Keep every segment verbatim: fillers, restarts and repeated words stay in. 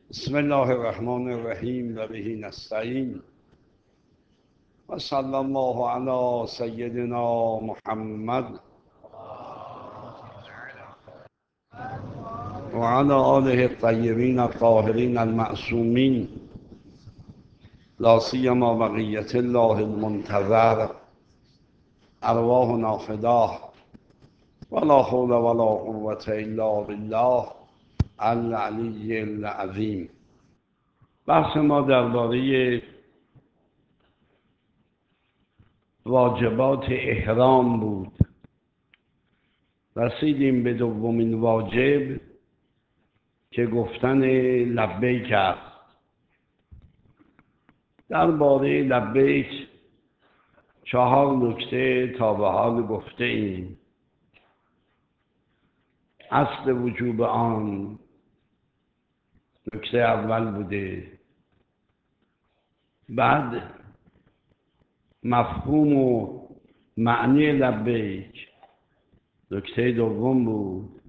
بسم الله الرحمن الرحیم و به نستعین و صلی الله علی سیدنا محمد و علی آله الطیبین الطاهرین المعصومین لا سیما بقیة الله المنتظر ارواحنا فداه ولا حول ولا قوة الا بالله العلی العظیم. بحث ما درباره واجبات احرام بود. رسیدیم به دومین واجب که گفتن لبیک است. درباره لبیک چهار نکته تا به حال گفته ایم. اصل وجوب آن نکته اول بوده، بعد مفهوم و معنی لبیک نکته دوم بود،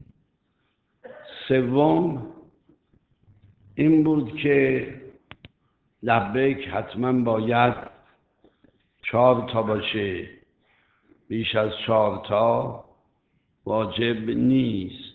سوم این بود که لبیک حتما باید چهار تا باشه، بیش از چهار تا واجب نیست.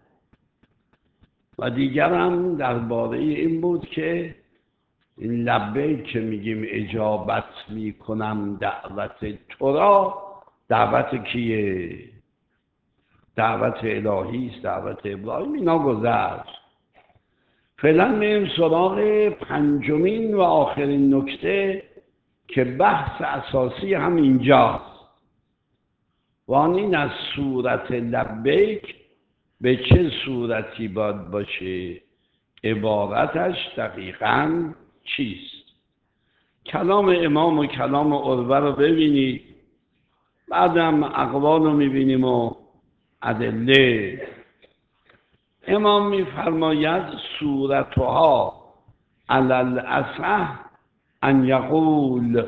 و دیگر هم درباره این بود که این لبیک که میگیم اجابت میکنم دعوت تو را، دعوت کیه؟ دعوت الهی است، دعوت ابراهیم. اینا گذشت. فعلا میریم سراغ پنجمین و آخرین نکته که بحث اساسی هم اینجاست، و آن این از صورت لبیک به چه صورتی باید باشه، عبارتش دقیقاً چیست. کلام امام و کلام عروه رو ببینید، بعدم اقوال رو میبینیم و ادله. امام میفرماید صورتها علی الاصح ان یقول،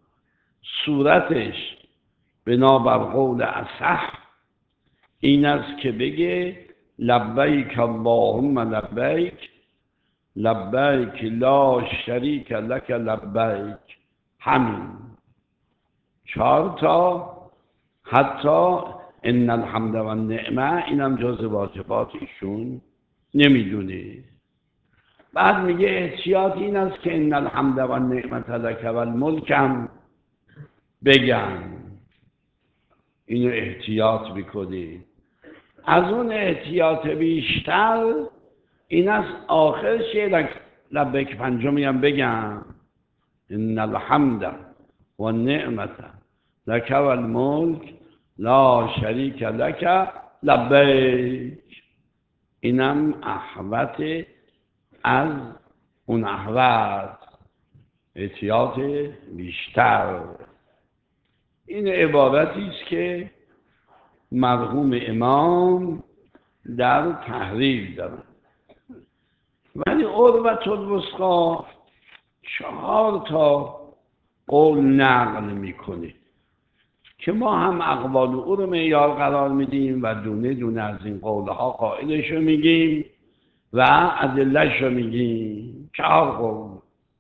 صورتش بنابر قول اصح این است که بگه لبیک اللهم لبیک لبیک لا شریک لک لبیک. همین چهار تا، حتی ان الحمد و النعمه اینم جز واجبات ایشون نمیدونه. بعد میگه احتیاط این است که ان الحمد و النعمت لک و الملک هم بگن. اینو احتیاط میکنی. از اون احتیاط بیشتر این است آخرش لبیک پنجمی هم بگم ان الحمد و النعمت لک و الملک لا شریک لک لبیک. اینم احوت از اون احوت، احتیاط بیشتر. این عبارتی است که مرحوم امام در تحریر دارن. ولی عروة الوثقی چهار تا قول نقل میکنه که ما هم اقوال او رو معیار قرار میدیم و دونه دونه از این قولها قائلش رو میگیم و ادلهش رو میگیم. چهار قول.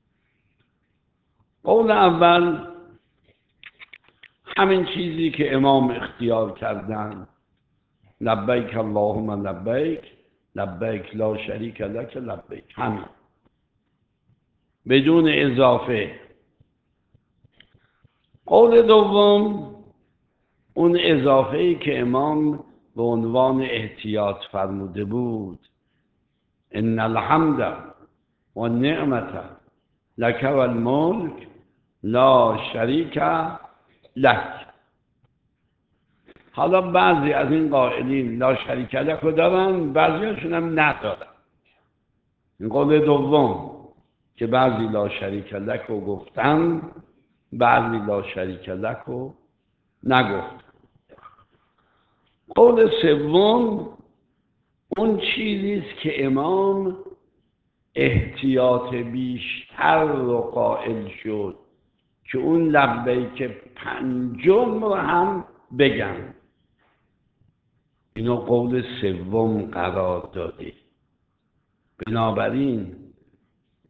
قول اول همین چیزی که امام اختیار کردن، لبیک اللهم لبیک لبیک لا شریک لک لبیک، همین بدون اضافه. قول دوم اون اضافه ای که امام به عنوان احتیاط فرموده بود، ان الحمد و النعمت لک و الملک لا شریک لک. حالا بعضی از این قائلین لا شریک لک رو دارن، بعضی هاشون هم ندارن. این قول دوم که بعضی لا شریک لک رو گفتن، بعضی لا شریک لک رو نگفتن. قول سوم اون چیزی است که امام احتیاط بیشتر رو قائل شد که اون لبیک پنجم رو هم بگن. اینو قول سوم قرار داده. بنابراین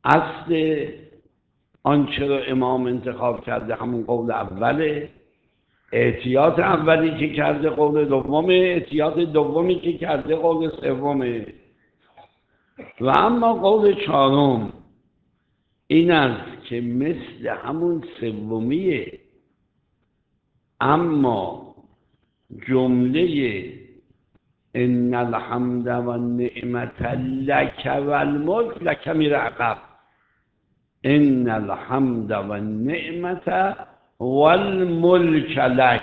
اصل آنچه رو امام انتخاب کرده همون قول اوله، احتیاط اولی که کرده قول دومه، احتیاط دومی که کرده قول سومه. و اما قول چهارم این است که مثل همون سومیه، اما جمله ان الحمد و النعمت لک و الملک لک میره عقب. ان الحمد و النعمت و الملک لک.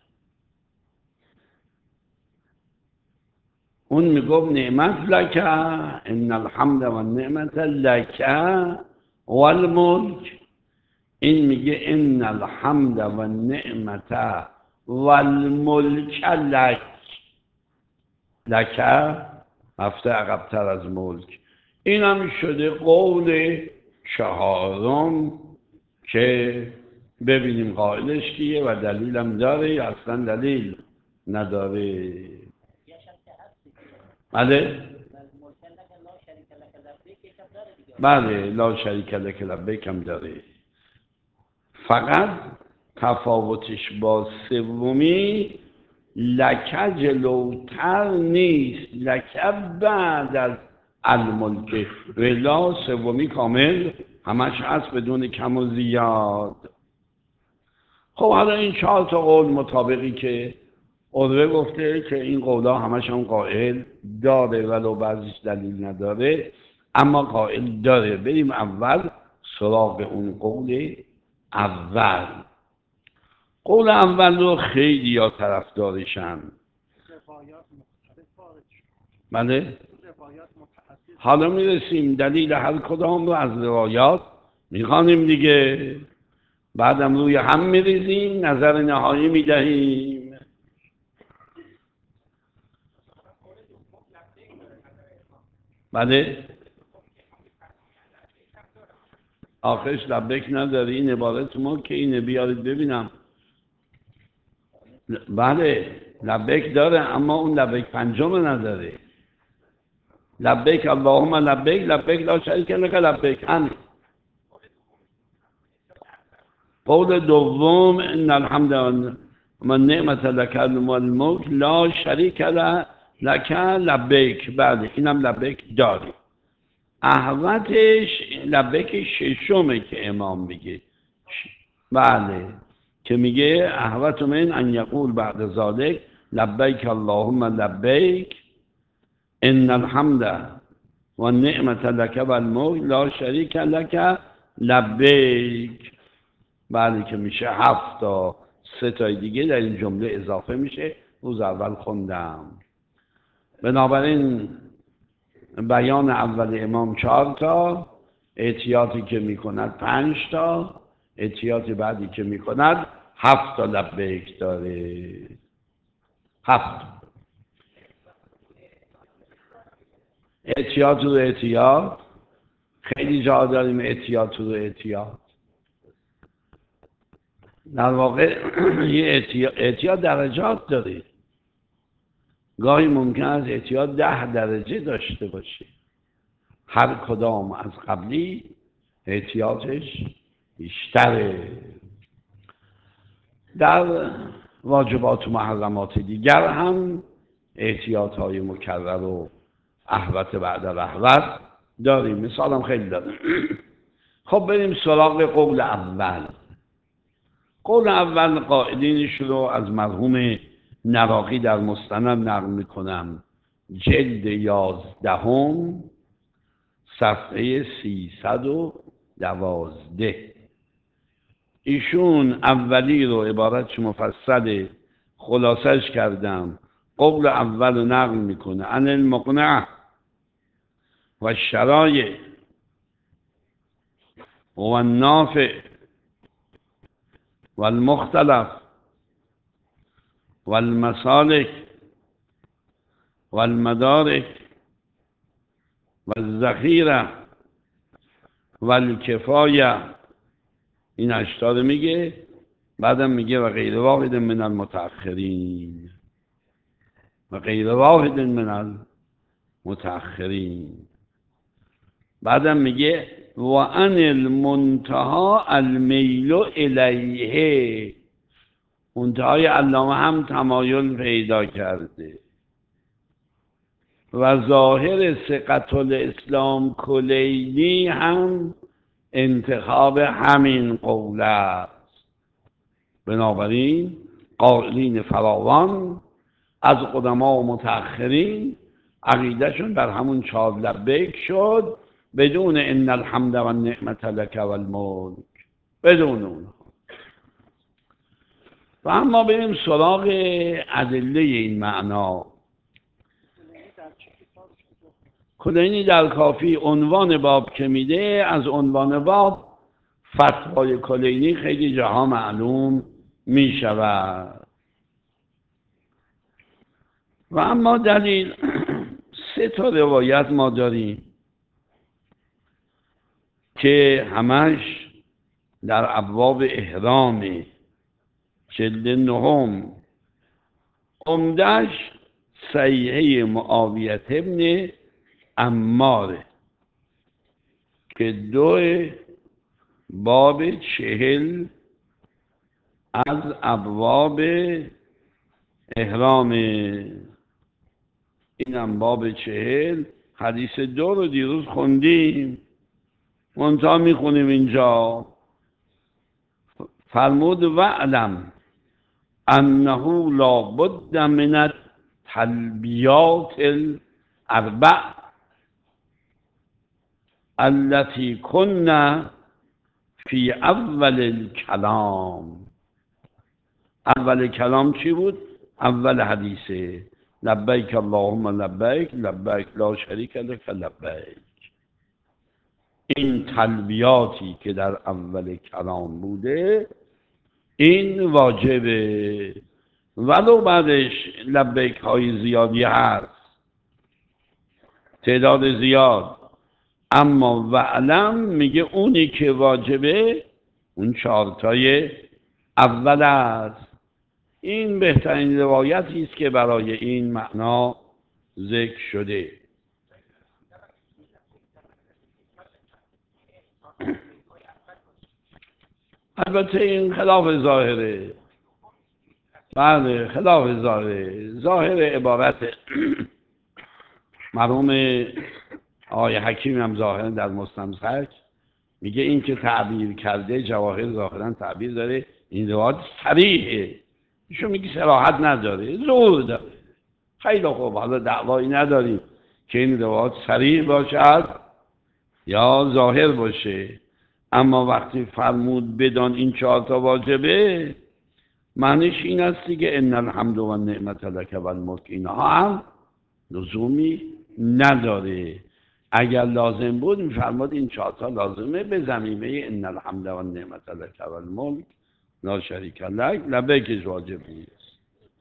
اون میگفت نعمت لک، ان الحمد و النعمت لک و الملک. این میگه ان الحمد و النعمت و الملک لک. لک هفته عقبتر از ملک. این هم شده قول چهارم که ببینیم قائلش کیه و دلیلم داره یا اصلا دلیل نداره. بله بله لا شریک لک لبیک هم داره، فقط تفاوتش با سومی لک جلوتر نیست، لک بعد از الملک. ولا سومی کامل همش هست بدون کم و زیاد. خب حالا این چهار تا قول مطابقی که عروه گفته که این قولا همش هم قائل داره ولو بعضیش دلیل نداره، اما قائل داره. بریم اول سراغ اون قول اول. قول اول رو خیلی یا طرفدارشن. بله حالا میرسیم دلیل هر کدام رو از روایات میخوانیم دیگه، بعدم روی هم میریزیم نظر نهایی میدهیم. بله آخرش لبک نداره، این عبارت ما که اینه بیارید ببینم. بله لبک داره اما اون لبک پنجم نداره. لبک اللهم لبک لبک لا شریک لک لبک. همین قول دوم ان الحمد و النعمت لک والملک لا شریک لک لبیک. بله اینم لبیک داره. احوتش لبیک ششمه که امام میگه. بله که میگه احوت من ان یقول بعد ذالک لبیک اللهم لبیک ان الحمد و النعمت لک والملک لا شریک لک لبیک. بله که میشه هفت تا، سه تای دیگه در این جمله اضافه میشه. روز اول خوندم. بنابراین بیان اول امام چهار تا، احتیاطی که میکند پنج تا، احتیاط بعدی که میکند هفت تا لبیک داره. هفت احتیاط رو احتیاط خیلی جا داریم. احتیاط رو احتیاط در واقع یه احتیاط درجات داره. گاهی ممکن است احتیاط ده درجه داشته باشه، هر کدام از قبلی احتیاطش بیشتره. در واجبات و محرمات دیگر هم احتیاط های مکرر و احوت بعد احوت داریم، مثال هم خیلی داریم. خب بریم سراغ قول اول. قول اول قائلینش رو از مرحوم نواقی در مستند نقل میکنم، جلد یازدهم صفحه سیصد و دوازده. ایشون اولی رو عبارتش مفصل خلاصش کردم. قول اول رو نقل میکنه عن المقنع و الشرایع و النافع و المختلف و المسالک و المدارک و الذخیره و الکفایه. این اشتار میگه، بعدم میگه و غیر واحد من المتأخرین و غیر واحد من المتأخرین. بعدم میگه و ان المنتها المیل الیه، منتهای علامه هم تمایل پیدا کرده. و ظاهر ثقة الاسلام کلینی هم انتخاب همین قول است. بنابراین قائلین فراوان از قدما و متأخرین عقیدهشون بر همون چهار لبیک شد، بدون ان الحمد و النعمت لک و الملک، بدون اون. و اما بریم سراغ ادله این معنا. کلینی در کافی عنوان باب که میده، از عنوان باب فتوای کلینی خیلی جاها معلوم میشود. و اما دلیل سه تا روایت ما داریم که همش در ابواب احرام، جلد نهم، عمدش صحیحه معاویه ابن عماره که دو باب چهل از ابواب احرام، اینم باب چهل، حدیث دو رو دیروز خوندیم، منتها میخونیم اینجا. فرمود وعلم انه لا بد من التلبیات الاربع التي كنا فی اول الکلام. اول کلام چی بود؟ اول حدیثه لبیک اللهم لبیک لبیک لا شریک لک لبیک. این تلبیاتی که در اول کلام بوده این واجبه، ولو بعدش لبیک های زیادی هست، تعداد زیاد، اما وعلم میگه اونی که واجبه اون چهارتای اول است. این بهترین روایتی است که برای این معنا ذکر شده. البته این خلاف ظاهره، بله خلاف ظاهره. ظاهر عبارت مرحوم آقای حکیم هم ظاهرا در مستمسک میگه این که تعبیر کرده جواهر ظاهرا تعبیر داره، این روایت صریحه، ایشون میگه صراحت نداره، زور داره. خیلی خوب، حالا دعوایی نداریم که این روایت صریح باشد یا ظاهر باشه، اما وقتی فرمود بدان این چهار تا واجبه، معنیش این است دیگه ان الحمد و النعمت لک و الملک، اینها هم لزومی نداره. اگر لازم بود میفرماد این چهار تا لازمه به ضمیمه ان الحمد و النعمت لک و الملک لا شریک لک، لبیکش واجب نیست.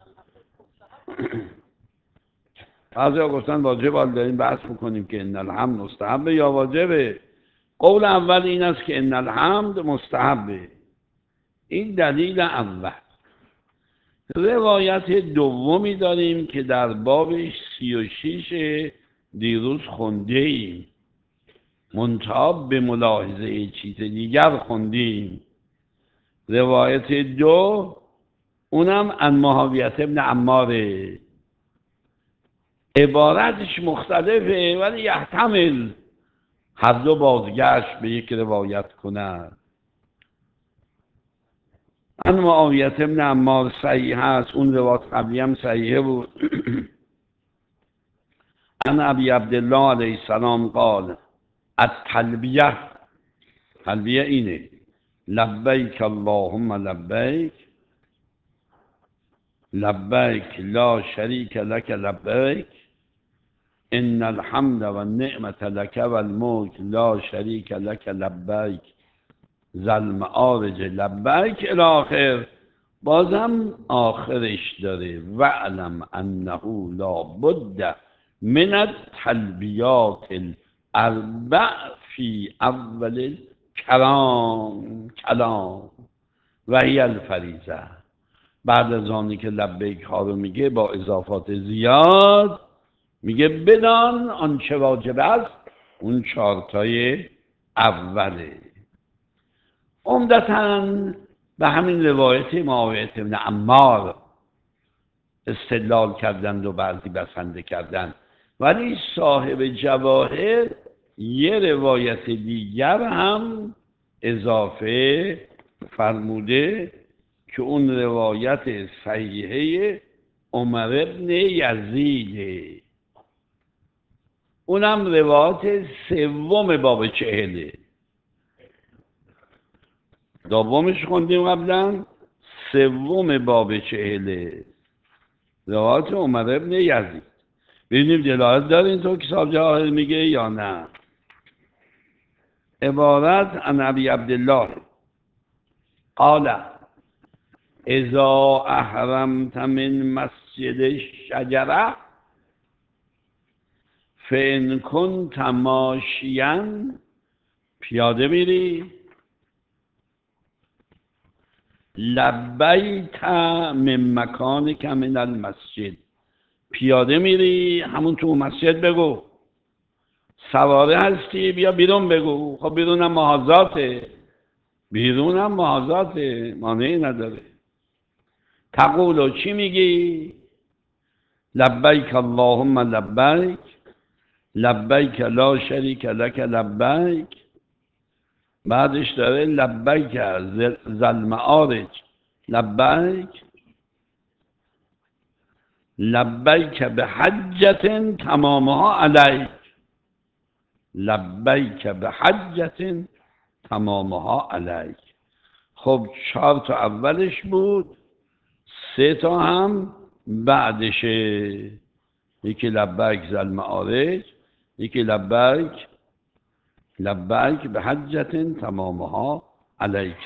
بعضیا گفتن واجب، حال داریم بحث میکنیم که ان الحمد مستحبه یا واجبه. قول اول این است که ان الحمد مستحبه، این دلیل اول. روایت دومی داریم که در بابش سی و شیش دیروز خونده ایم، منتها به ملاحظه چیز دیگر خوندیم. روایت دو اونم ان معاویه ابن عماره، عبارتش مختلفه ولی یحتمل هر دو بازگشت به یک روایت کند. ان معاویه ابن عمار صحیح هست، اون روایت قبلی هم صحیحه بود. ان ابی عبدالله علیه السلام قال التلبیه، تلبیه اینه لبیک اللهم لبیک لبیک لا شریک لک لبیک ان الحمد و النعمت لک و الملک لا شریک لک لبیک ذل معارج لبیک الی آخر. بازم آخرش داره وعلم انه لا بد من التلبیات الاربع فی اول کلام کلام و هی الفریضه. بعد از آنی که لبیک ها رو میگه با اضافات زیاد میگه بدان آنچه واجب است، اون چهارتای اوله. عمدتاً به همین روایت معاویه بن عمار استدلال کردند و بعضی بسنده کردند، ولی صاحب جواهر یه روایت دیگر هم اضافه فرموده که اون روایت صحیحه عمر ابن یزیده، اونم روایت سوم باب چهله. دومش خوندیم قبلا، سوم باب چهله روایت عمر ابن یزید. ببینیم دلالت داره اینطور که صاحب جواهر میگه یا نه. عبارت عن ابی عبدالله قال اذا احرمت من مسجد الشجره فان کنت ماشیا، پیاده میری، لبیت من مکانک من المسجد، پیاده میری همون تو مسجد بگو، سواره هستی بیا بیرون بگو. خب بیرونم محاذاته، بیرونم محاذاته، مانعی نداره. تقولو چی میگی؟ لبیک اللهم لبیک لبیک لا شریک لک لبیک. بعدش داره لبیک ذل معارج لبیک لبیک به حجت تمامها علیک، لبیک به حجت تمامها علیک. خب چهار تا اولش بود، سه تا هم بعدشه، یکی لبیک ذل معارج، یکی لبیک لبیک به حجت تمامها علیک.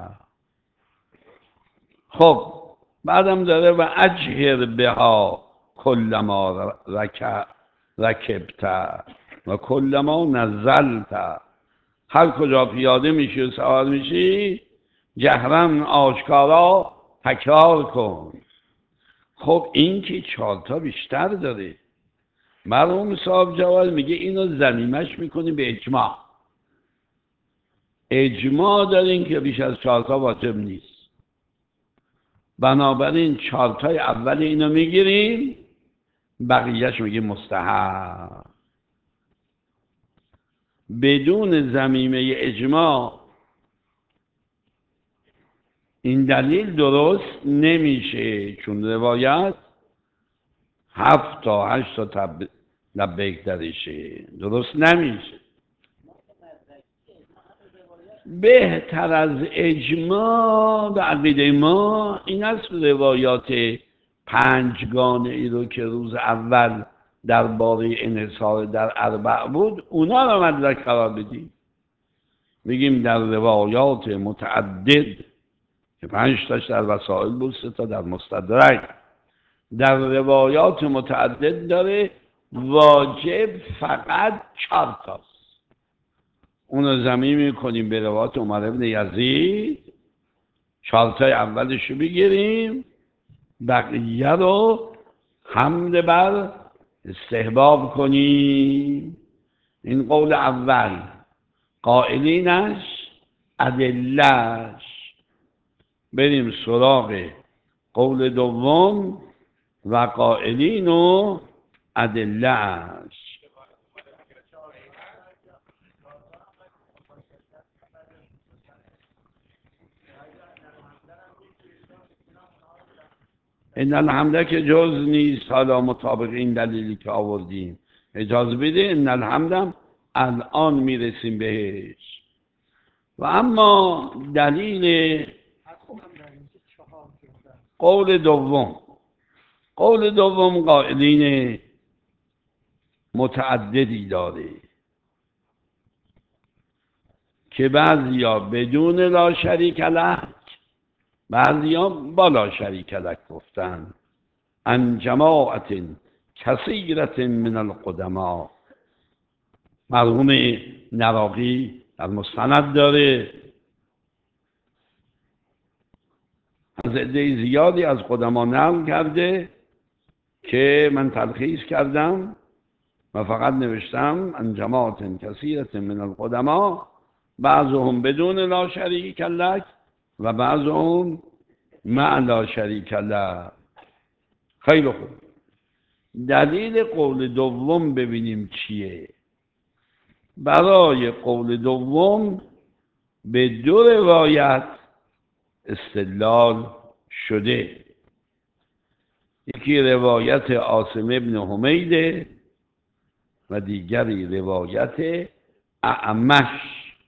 خب بعدم داره و اجهر بها کلما رکع رکبت و کلما نزلت، هر کجا پیاده میشی و سوار میشی جهرن آشکارا تکرار کن. خب این که چهارتا بیشتر داره. مرحوم صاحب جوال میگه اینو ضمیمش میکنی به اجماع. اجماع دارین که بیش از چهارتا واجب نیست، بنابراین چهارتای اول اینو میگیریم، بقیهش میگه مستحب. بدون ضمیمه اجماع این دلیل درست نمیشه، چون روایت هفت تا هشت تا تب... لبیک درشه، درست نمیشه. بهتر از اجماع به عقیده ما این است روایات پنجگانه ای رو که روز اول درباره انحصار در اربع بود اونا رو مدرک قرار بدیم. میگیم در روایات متعدد که پنج تاش در وسائل بود، سه تا در مستدرک، در روایات متعدد داره واجب فقط چهار تاست. اون رو ضمیم میکنیم به روایات عمر ابن یزید، چهارتای اولش رو بگیریم، بقیه رو حمل بر استحباب کنیم. این قول اول. قائلینش ادلهش. بریم سراغ قول دوم و قائلین و ادلهش. این الحمده که جز نیست، حالا مطابق این دلیلی که آوردیم اجازه بده، این الحمدم الان میرسیم بهش. و اما دلیل قول دوم، قول دوم قائلین متعددی داره که بعضیا بدون لا شریک له، بعضیا با لا شریک له گفتن. ان جماعت کثیرت من القدما، مرحوم نراقی در مستند داره از عده زیادی از قدما نقل کرده که من تلخیص کردم و فقط نوشتم ان جماعت کثیرت من القدما بعضهم بدون لا شریک لک و بعضهم مع لا شریک لک. خیلی خوب، دلیل قول دوم ببینیم چیه. برای قول دوم به دو روایت استدلال شده. یکی روایت عاصم ابن حمیده و دیگری روایت اعمش.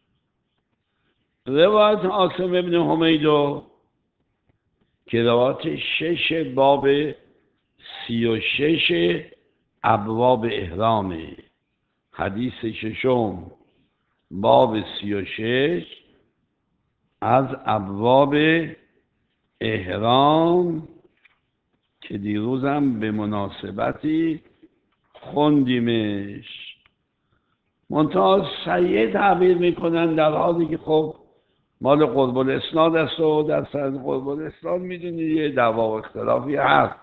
روایت عاصم ابن حمیدو که روایت شش باب سی و شش ابواب احرامه، حدیث ششم باب سی و شش از ابواب احرام که دیروزم به مناسبتی خوندیمش. منتها سیه تعبیر میکنن در حالی که خب مال قرب الاسناد است و در سند قرب الاسناد میدونید یه دعوا و اختلافی هست.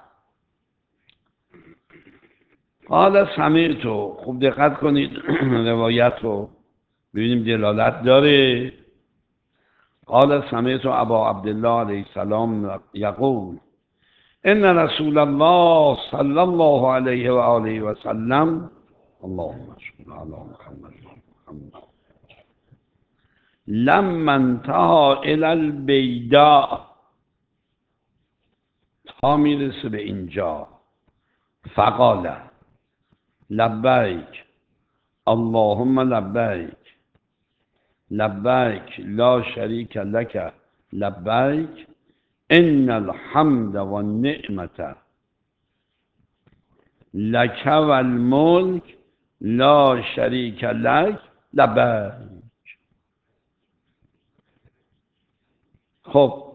حالا سمعتو، خوب دقت کنید روایت رو ببینیم دلالت داره. قال سمعت ابا عبدالله علیه السلام یقول ان رسول الله صلی الله علیه و آله و سلم اللهم صل علی محمد لما انتهى الى البیداء، تا میرسه به اینجا، فقال لبیک اللهم لبیک لبیک لا شریک لک لبیک ان الحمد و النعمت لک و الملک لا شریک لک لبیک. خب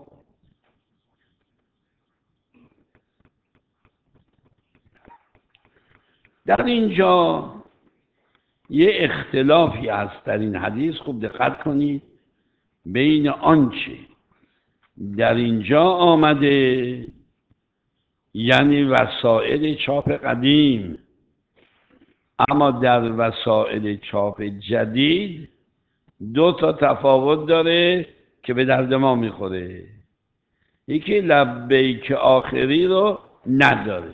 در اینجا یه اختلافی هست در این حدیث. خوب دقت کنید بین آنچه در اینجا آمده، یعنی وسایل چاپ قدیم، اما در وسایل چاپ جدید دو تا تفاوت داره که به درد ما میخوره. یکی لبیک آخری رو نداره،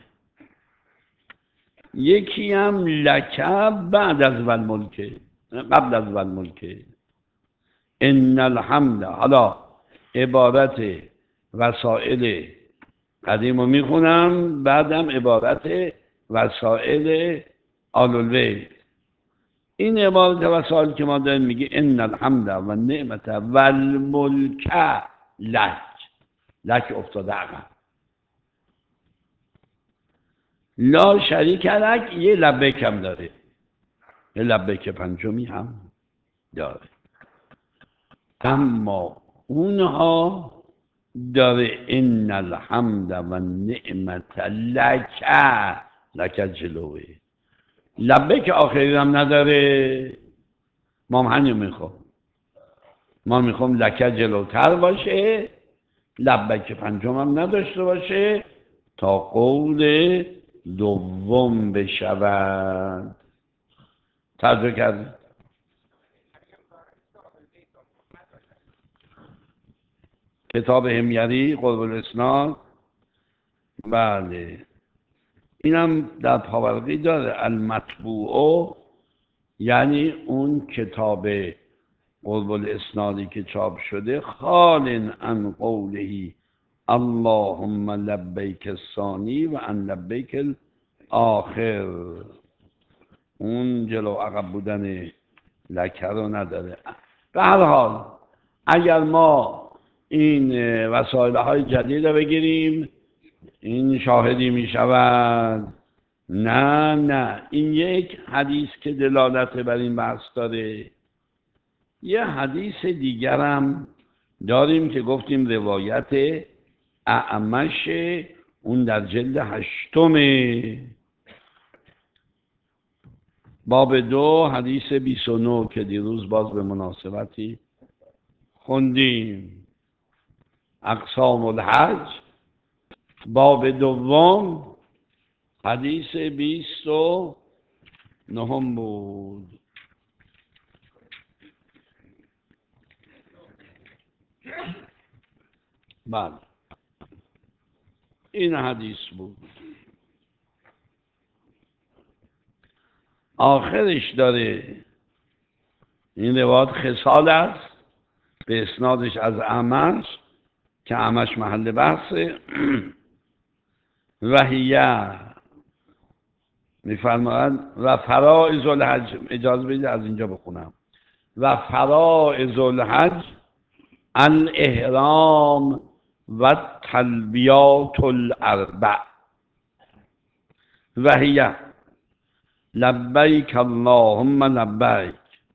یکی هم لکب بعد از والملکه، قبل از والملکه. ان الحمد، حالا عبارت وسائل قدیم رو میخونم، بعدم عبارت وسائل آل البیت. این عبارت وسائل که ما داریم میگه ان الحمد و نعمت و الملک لک، لک افتاده عقب. لا شریک لک یه لبیک هم داره، یه لبیک پنجمی هم داره، اما اونها داره ان الحمد و نعمت لک، لک جلوه. لبیک آخری هم نداره. ما هم همین میخوام، ما میخوام لک جلوتر باشه، لبیک پنجم هم نداشته باشه تا قول دوم بشود. توجه کردید؟ کتاب همیری قرب الاسناد، بله اینم در پاورقی داره. المطبوع یعنی اون کتاب قرب الاسنادی که چاپ شده، خال عن قوله اللهم لبیک الثانی و عن لبیک الاخر، اون جلو عقب بودن لکه رو نداره. به هر حال اگر ما این وسایل های جدید رو بگیریم این شاهدی می شود؟ نه نه، این یک حدیث که دلالت بر این بحث داره. یه حدیث دیگرم داریم که گفتیم روایت اعمش، اون در جلد هشتمه باب دو حدیث بیست و نه که دیروز باز به مناسبتی خوندیم. اقسام الحج باب دوم حدیث بیست و نهم بود. بله این حدیث بود. آخرش داره این روایت خصال است به اسنادش از اعمش که اعمش محل بحثه و هیه میفرماید و فرائض الحج، اجازه بدید از اینجا بخونم، و فرائض الحج الاحرام و تلبیات الاربع و هیه لبیک اللهم لبیک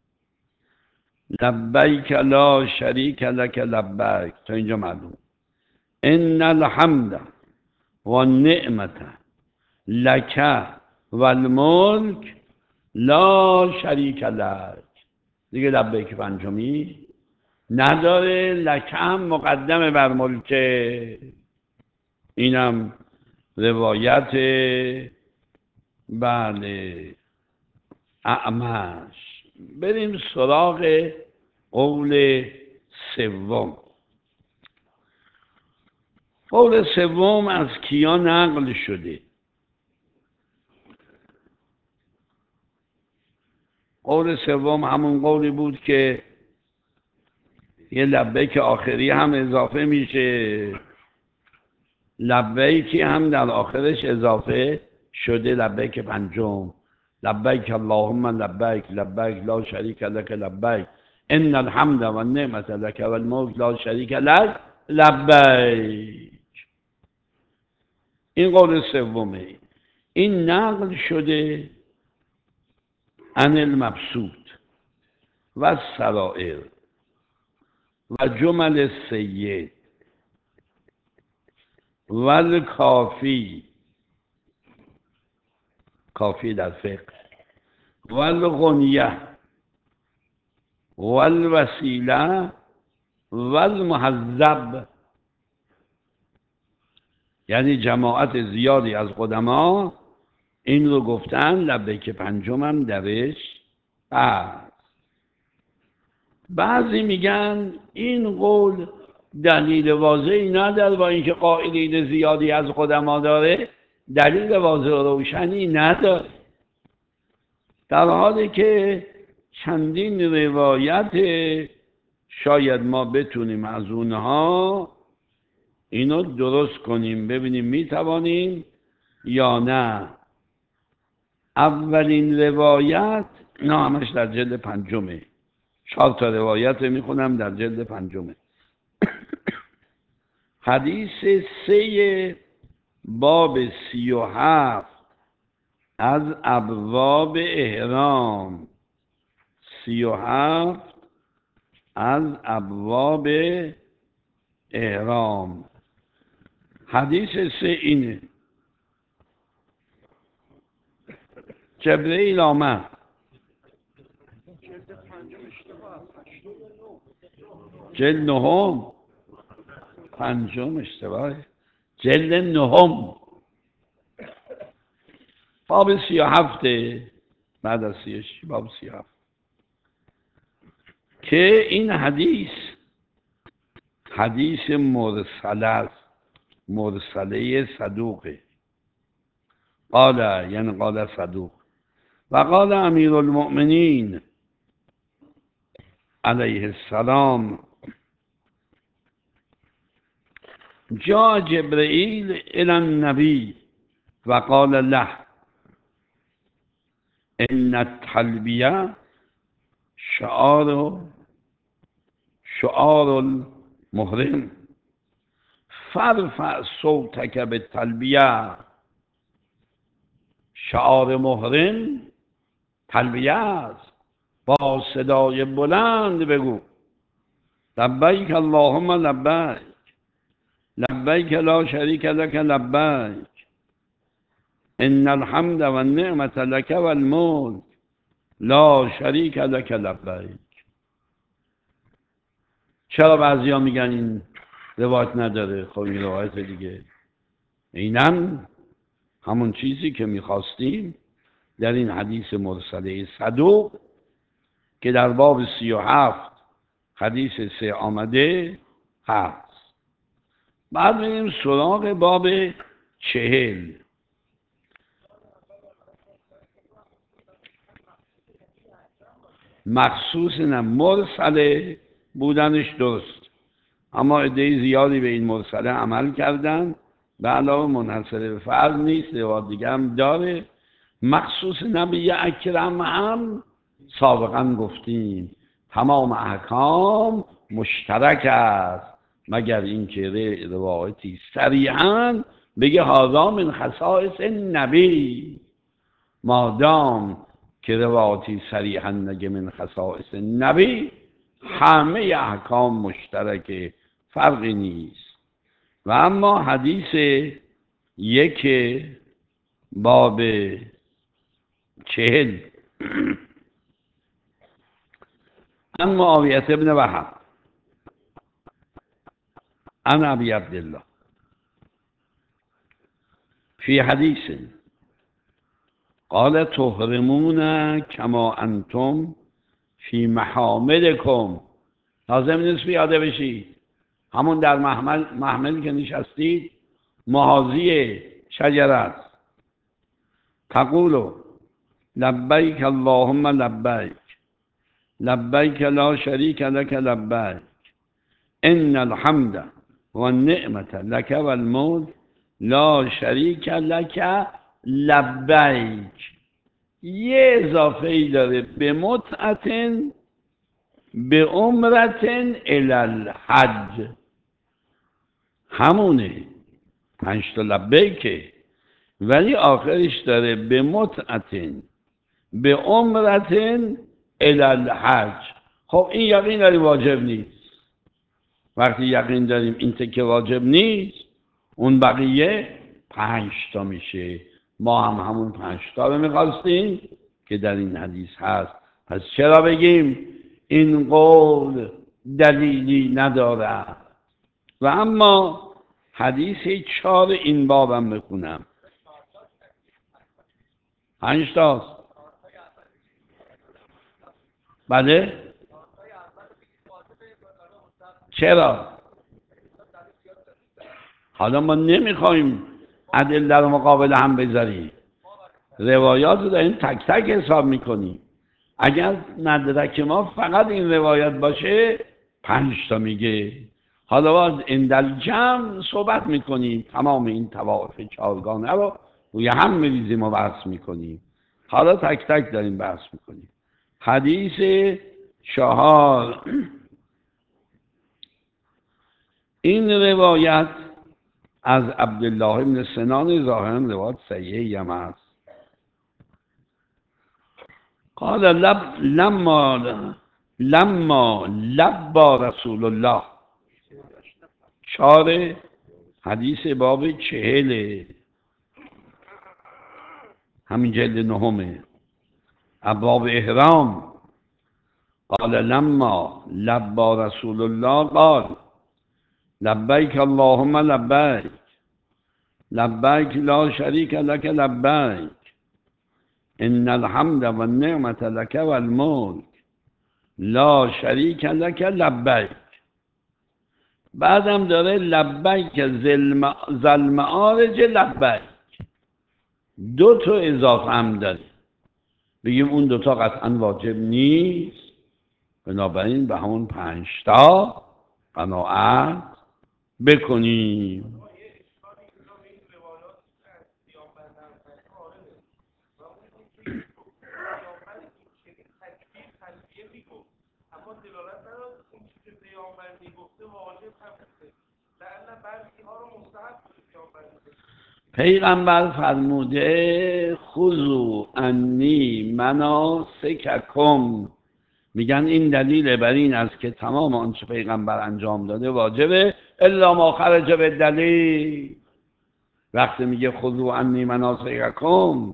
لبیک لا شریک لک لبیک تا اینجا معلوم. ان الحمد و النعمت لک و الملک لا شریک لک. دیگه لبیک پنجمی نداره، لک هم مقدم بر ملکه. اینم روایت بله اعمش. بریم سراغ قول سوم. قول سوم از کیا نقل شده؟ قول سوم همون قولی بود که یه لبیک آخری هم اضافه میشه، لبیکی هم در آخرش اضافه شده، لبیک پنجم، لبیک اللهم لبیک لبیک لا شریک لک لبیک ان الحمد و النعمت لک و الملک لا شریک لک لبیک. این قول سومه. این نقل شده عن المبسوط و السرائر و جمل السید و الکافی، کافی در فقه، و الغنیه و الوسیله و المهذب. یعنی جماعت زیادی از قدما این رو گفتن، لبیک پنجم هم درش هست. بعضی میگن این قول دلیل واضحی نداره، با اینکه قائلین زیادی از قدما داره دلیل واضح و روشنی نداره، در حالی که چندین روایت شاید ما بتونیم از اونها اینو درست کنیم، ببینیم میتوانیم یا نه. اولین روایت نه همش در جلد پنجمه، چهار تا روایت میخونم در جلد پنجمه. حدیث سه باب سی و هفت از ابواب احرام، سی و هفت از ابواب احرام. حدیث سه اینه: جبرئیل آمد، جلد نهم، پنجم اشتباه، جلد نهم باب سی و هفته، بعد از سی و شش باب سی و هفت، که این حدیث حدیث مرسل است، مرسله صدوقه. قال یعنی قال صدوق و قال امیر المؤمنین علیه السلام جاء جبرئیل الی النبی و قال له ان التلبیه شعار شعار المحرم فارفع صوتک بالتلبیه. شعار محرم تلبیه است، با صدای بلند بگو لبیک اللهم لبیک لبیک لا شریک لک لبیک ان الحمد و النعمت لک و الملک لا شریک لک لبیک. چرا بعضیا میگن این روایت نداره؟ خب این روایت دیگه اینم همون چیزی که میخواستیم در این حدیث مرسله صدوق که در باب سی و هفت حدیث سه آمده هست. بعد بریم سراغ باب چهل. مخصوص نه مرسله بودنش درست، اما عده زیادی به این مرسله عمل کردن، به علاوه منحصر به فرد نیست، روایت دیگه هم داره. مخصوص نبی اکرم هم سابقا گفتیم تمام احکام مشترک است، مگر اینکه روایتی صریحاً بگه هذا من خصائص نبی. مادام که روایتی صریحاً نگه من خصائص نبی، همه احکام مشترک، فرقی نیست. و اما حدیث یک باب چهل عن معاویة ابن وهب عن ابی عبدالله فی حدیث قال تحرمون کما انتم فی محاملکم. لازم نیست بیاده بشید، همون در محمل محمل که نشستید محاذی شجره است. تقولو لبیک اللهم لبیک لبیک لا شریک لک لبیک ان الحمد و النعمت لک و الملک لا شریک لک لبیک. یه اضافه ای داره، به متعتن به عمرتن الالحج، همونه پنج تا لبیکه، ولی آخرش داره به متعتن به عمرتن الالحج. خب این یقین داری واجب نیست. وقتی یقین داریم این تکه واجب نیست، اون بقیه پنج تا میشه. ما هم همون پنج تا رو میخواستیم که در این حدیث هست، پس چرا بگیم این قول دلیلی نداره؟ و اما حدیث چهار این بابم بکنم. پنج تاست. بله؟ چرا؟ حالا ما نمیخوایم ادله در مقابل هم بذاریم، روایات رو داریم تک تک حساب میکنیم. اگر مدرک ما فقط این روایت باشه پنج تا میگه. حالا باز اندل جمع صحبت میکنیم، تمام این طوائف چهارگانه رو روی هم میریزیم و بحث میکنیم. حالا تک تک داریم بحث میکنیم. حدیث چهار، این روایت از عبدالله بن سنان ظاهرا روایت صحیحی هم هست. قال لب لما لما لبا رسول الله، چهار حدیث باب چهل همین جلد نهمه باب احرام. قال لما لبا رسول الله قال لبیک اللهم لبیک لبیک لا شریک لک لبیک ان الحمد و النعمت لک و الملک لا شریک لک لبیک. بعدم داره لبیک ذل معارج لبیک، دو تا اضافه هم داره. بگیم اون دوتا قطعا واجب نیست، بنابراین به همون پنج تا قناعت بکنیم. پیغمبر فرموده خذوا عنی مناسککم، میگن این دلیل بر این است که تمام آنچه پیغمبر انجام داده واجبه الا ما خرج به دلیل. وقتی میگه خذوا عنی مناسککم،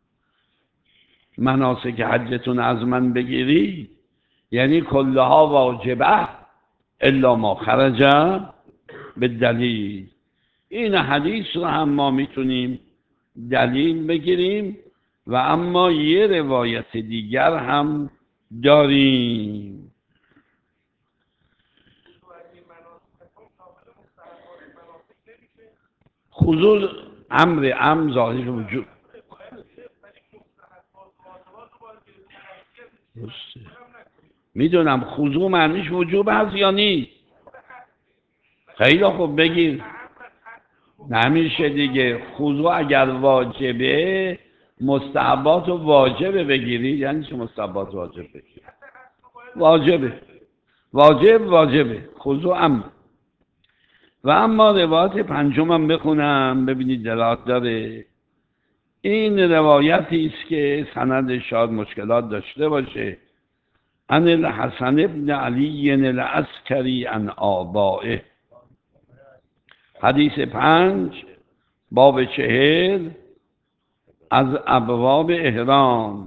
مناسک حجتون از من بگیری، یعنی کلها واجبه الا ما خرج به دلیل. این حدیث رو هم ما میتونیم دلیل بگیریم و اما یه روایت دیگر هم داریم. خضوع امر ام ظاهر وجود. میدونم خضوع معنیش وجوب هست یا نیست؟ خیلی خوب بگیر. نمیشه دیگه. خضوع اگر واجبه مستحبات و واجبه بگیری. یعنی چه مستحبات واجب بگیری؟ واجبه واجب واجبه خضوع ام. و اما روایت پنجمم بخونم ببینید دلالت داره. این روایتی است که سند شاید مشکلات داشته باشه. عن الحسن ابن علی العسکری عن آبائه. حدیث پنج باب چهل از ابواب احرام.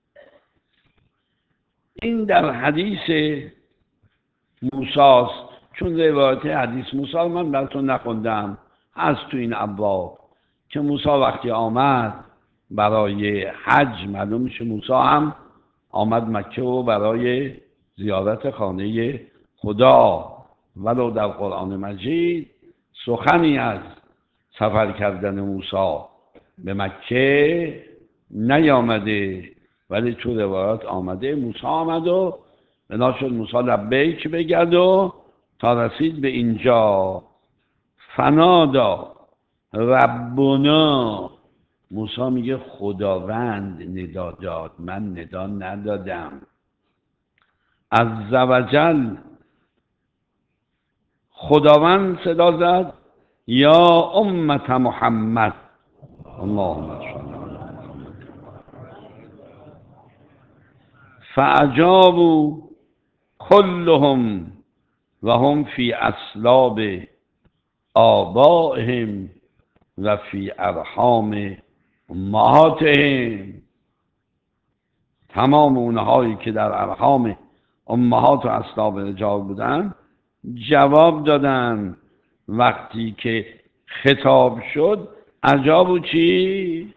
این در حدیث موساست. چون روایت حدیث موسی من براتون نخوندم، هست تو این ابواب که موسی وقتی آمد برای حج، معلوم میشه موسی هم آمد مکه و برای زیارت خانه خدا. ولو در قرآن مجید سخنی از سفر کردن موسی به مکه نیامده، ولی تو روایات آمده موسی آمد و بنا شد موسی لبیک بگرد و تا رسید به اینجا. فنادا ربنا، موسی میگه خداوند ندا داد، من ندا ندادم. عزوجل خداوند صدا زد یا امت محمد اللهم صل علی محمد. فاجابوا كلهم و هم فی اصلاب آبائهم و فی ارحام امهاتهم. تمام اونهایی که در ارحام امهات و اصلاب رجال بودن جواب دادن. وقتی که خطاب شد اجابوا چی؟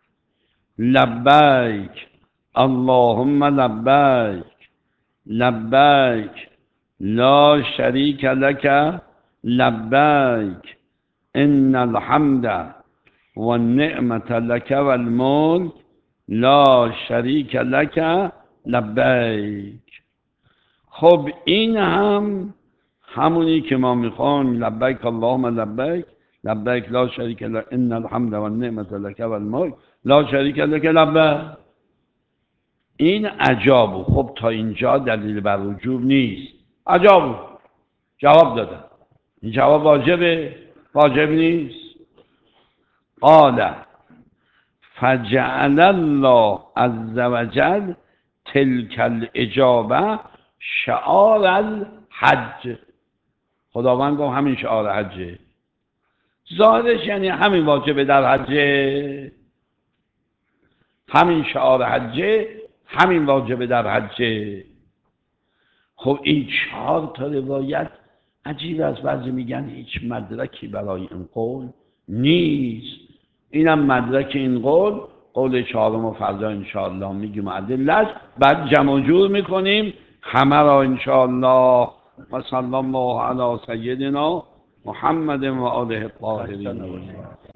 لبیک اللهم لبیک لبیک لا شریک لک لبیک ان الحمد و النعمت لک و الملک لا شریک لک لبیک. خب این هم همونی که ما میخوان لبیک اللهم لبیک لبیک لا شریک لک ان الحمد و النعمت لک و الملک لا شریک لک لبیک. این عجابو. خب تا اینجا دلیل بر وجوب نیست. عجابو جواب دادن. این جواب واجبه؟ واجب نیست. قال فجعل الله عز وجل تلك الاجابه شعار الحج. خداوند گفت همین شعار حجه. ظاهرش یعنی همین واجبه در حجه، همین شعار حجه، همین واجبه در حجه. خب این چهار تا روایت عجیب است. بعضی میگن هیچ مدرکی برای این قول نیست. اینم مدرک این قول قول چهارم و فردا انشاءالله میگیم ادله‌اش، بعد جمع و جور میکنیم همه را انشاءالله. و صلی الله علی سیدنا محمد و آله الطاهرین.